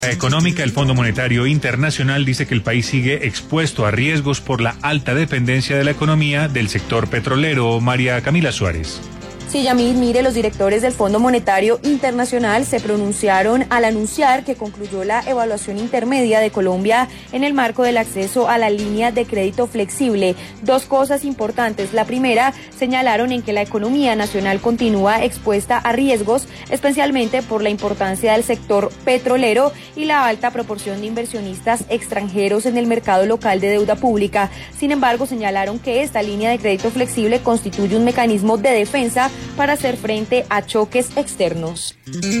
Económica, el Fondo Monetario Internacional dice que el país sigue expuesto a riesgos por la alta dependencia de la economía del sector petrolero. María Camila Suárez. Sí, Yamil, mire, los directores del Fondo Monetario Internacional se pronunciaron al anunciar que concluyó la evaluación intermedia de Colombia en el marco del acceso a la línea de crédito flexible. Dos cosas importantes. La primera, señalaron en que la economía nacional continúa expuesta a riesgos, especialmente por la importancia del sector petrolero y la alta proporción de inversionistas extranjeros en el mercado local de deuda pública. Sin embargo, señalaron que esta línea de crédito flexible constituye un mecanismo de defensa para hacer frente a choques externos.